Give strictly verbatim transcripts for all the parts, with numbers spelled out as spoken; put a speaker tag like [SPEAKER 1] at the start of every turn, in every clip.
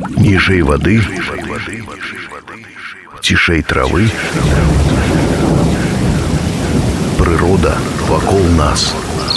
[SPEAKER 1] Ніжэй вады, цішэй травы, прырода вакол нас.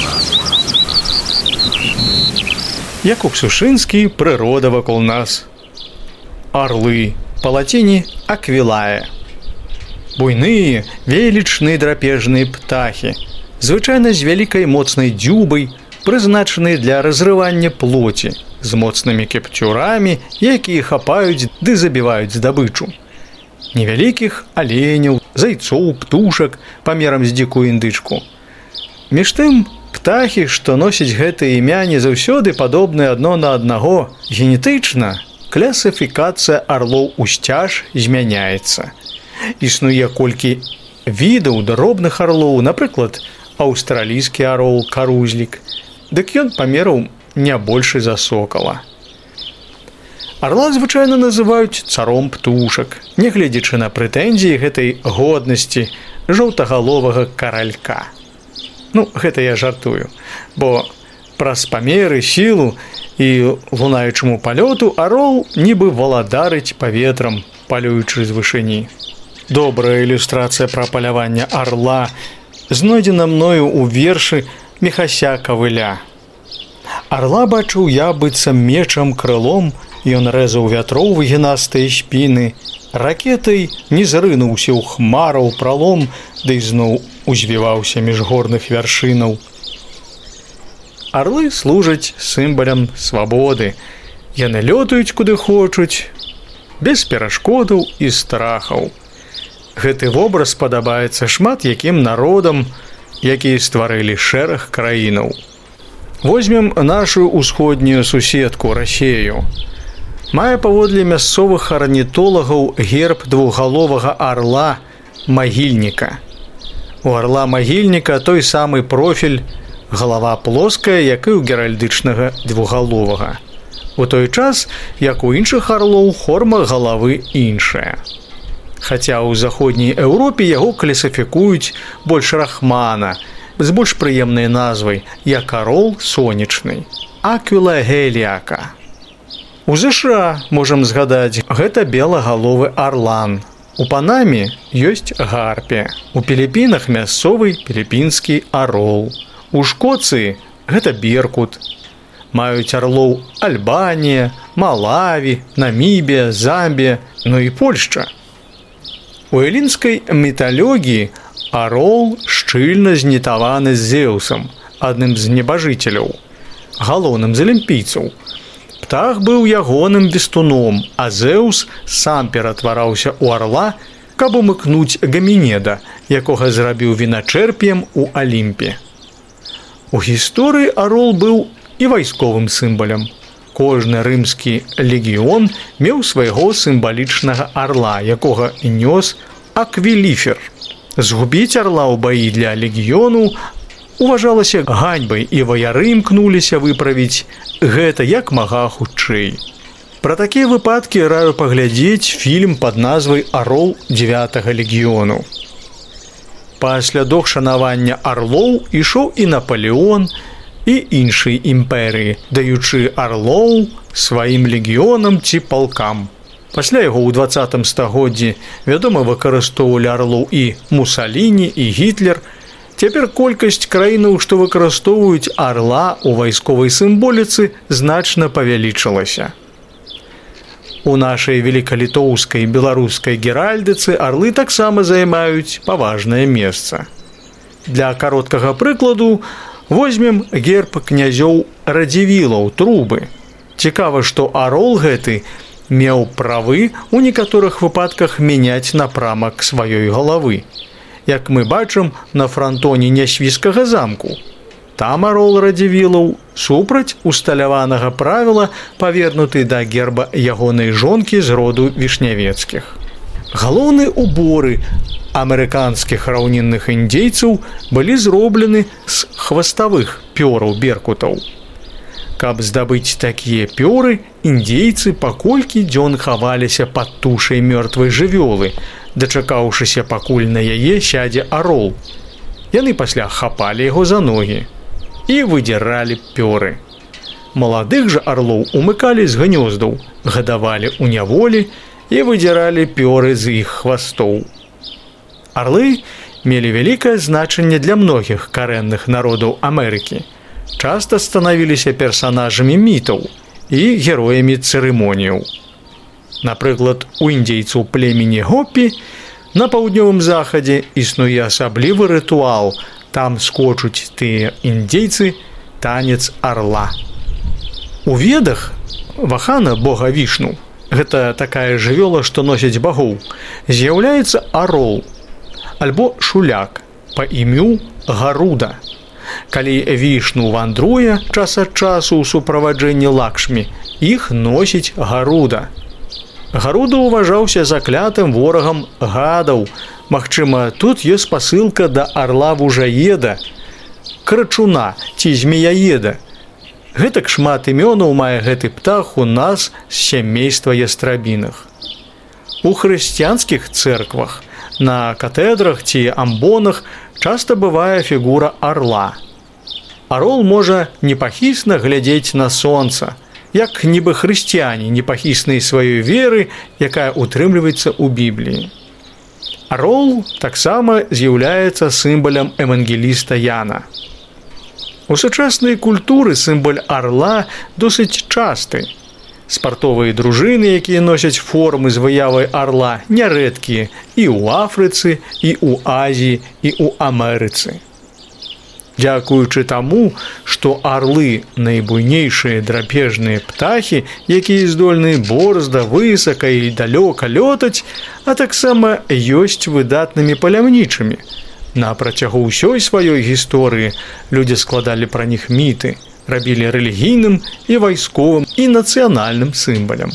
[SPEAKER 2] Якуб Сушынскі, прырода вакол нас. Арлы, па-лаціні аквілае. Буйныя, велічныя драпежныя птахі, звычайна з вялікай моцнай дзюбай, прызначаныя для разрывання плоці, з моцнымі кепцюрамі, якія хапаюць ды забіваюць здабычу. Невялікіх аленяў, зайцоў, птушак памерам з дзікую індычку. Між тым, птахі, што носяць гэтае імя, не заўсёды падобныя адно на аднаго. Генетычна класіфікацыя арлоў усцяж змяняецца. Існуе колькі відаў дробных арлоў, напрыклад, аўстралійскі арол, карузлік, дык ён памераў не большы за сокала. Арла звычайна называюць царом птушак, нягледзячы на прэтэнзіі гэтай годнасці жоўтагаловага каралька. Ну, гэта я жартую, бо праз памеры, сілу і лунаючаму палёту арол нібы валадарыць паветрам, палюючы з вышыні. Добрая ілюстрацыя пра паляванне арла знойдзена мною ў вершы Міхася Кавыля. Арла бачыў я быццам мечам крылом, ён рэзаў вятроў выгінастыя спіны, ракетай не зрынуўся ў хмараў пралом, ды зноў узвіваўся між горных вяршынаў. Арлы служаць сімвалам свабоды. Яны лётаюць куды хочуць, без перашкодаў і страхаў. Гэты вобраз падабаецца шмат якім народам, якія стварылі шэраг краінаў. Возьмем нашу ўсходнюю суседку Расею. Мае паводле мясцовых арнітолагаў герб двухгаловага арла магільніка. У арла магільніка той самы профіль, галава плоская, як і ў геральдычнага двухгаловага. У той час, як у іншых арлоў, форма галавы іншая. Хаця ў заходняй Еўропе яго класіфікуюць больш рахмана, з больш прыемнай назвай, як арол сонечны – аквіла геліака. У ЗША, можам згадаць, гэта белагаловы арлан. У Панаме ёсць гарпія. У Філіпінах мясцовы філіпінскі арол. У Шкоцыі гэта беркут. Маюць арлоў Альбанія, Малаві, Намібія, Замбія, ну і Польшча. У элінскай міталогіі арол шчыльна знітаваны з Зеўсам, адным з небажыцеляў, галоўным з алімпійцаў. Птах быў ягоным вестуном, а Зеўс сам ператвараўся ў арла, каб умыкнуць Гамінеда, якога зрабіў віначэрпіем у Алімпе. У гісторыі арол быў і вайсковым сімвалам. Кожны рымскі легіён меў свайго сімвалічнага арла, якога нёс аквіліфер. Згубіць арла ў баі для легіёну уважалася ганьбай, і ваяры імкнуліся выправіць гэта як мага хутчэй. Пра такія выпадкі раю паглядзець фільм пад назвай «Арол дзевятага легіёну». Пасля слядах шанавання арлоў ішоў і Напалеон, і іншыя імперыі, даючы арлоў сваім легіёнам ці палкам. Пасля яго ў дваццатым стагоддзі, вядома, выкарыстоўвалі арлоў і Мусаліні, і Гітлер. Цяпер колькасць краінаў, што выкарыстоўваюць арла ў вайсковай сімволіцы, значна павялічылася. У нашай велікалітоўскай і беларускай геральдыцы арлы таксама займаюць паважнае месца. Для кароткага прыкладу возьмем герб князёў Радзівілаў, Трубы. Цікава, што арол гэты меў правы ў некаторых выпадках мяняць напрамак сваёй галавы. Як мы бачым на франтоне Нясвіжскага замку. Там арол Радзівілаў супраць усталяванага правіла павернуты да герба ягонай жонкі з роду Вішнявецкіх. Галоўныя уборы амерыканскіх раўнінных індзейцаў былі зроблены з хваставых пёраў беркутаў. Каб здабыць такія пёры, індзейцы паколькі дзён хаваліся пад тушай мёртвай жывёлы, дачакаўшыся, пакуль на яе сядзе арол. Яны пасля хапалі яго за ногі і выдзіралі пёры. Маладых жа арлоў умыкалі з гнёздаў, гадавалі ў няволі і выдзіралі пёры з іх хвастоў. Арлы мелі вялікае значэнне для многіх карэнных народаў Амерыкі. Часта станавіліся персанажамі мітаў і героямі цырымоніяў. Напрыклад, у індзейцаў племені Гопі на паўднёвым захадзе існуе асаблівы рытуал. Там скочуць тыя індзейцы танец арла. У ведах вахана бога Вішну, гэта такая жывёла, што носіць багоў, з'яўляецца арол альбо шуляк па імю Гаруда. Калі Вішну вандруе час ад часу ў суправаджэнні Лакшмі, іх носіць Гаруда. Гаруда ўважаўся заклятым ворагам гадаў. Магчыма, тут ёсць спасылка да арла-вужаеда, крачуна ці змеяеда. Гэтак шмат імёнаў мае гэты птах у нас з сямейства ястрабіных. У хрысціянскіх цэрквах, на катэдрах ці амбонах часта бывае фігура арла. Арол можа непахісна глядзець на сонца, як нібы хрысціяне непахіснай сваёй веры, якая утрымліваецца ў Бібліі. Арол таксама з'яўляецца сімвалам евангеліста Яна. У сучаснай культуры сімвал арла досыць часты. Спартовыя дружыны, якія носяць формы з выявай арла, нярэдкія і ў Афрыцы, і ў Азіі, і ў Амерыцы. Дзякуючы таму, што арлы найбуйнейшыя драпежныя птахі, якія здольны борзда, высока і далёка лётаць, а таксама ёсць выдатнымі паляўнічымі. На працягу ўсёй сваёй гісторыі людзі складалі пра них міты, рабілі рэлігійным і вайсковым і нацыянальным сімвалам.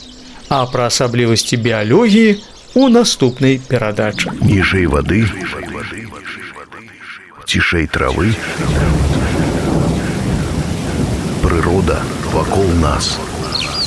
[SPEAKER 2] А пра асаблівасці біялогіі у наступнай перадачы.
[SPEAKER 1] Ніжэй вады, цішэй травы, прырода вакол нас.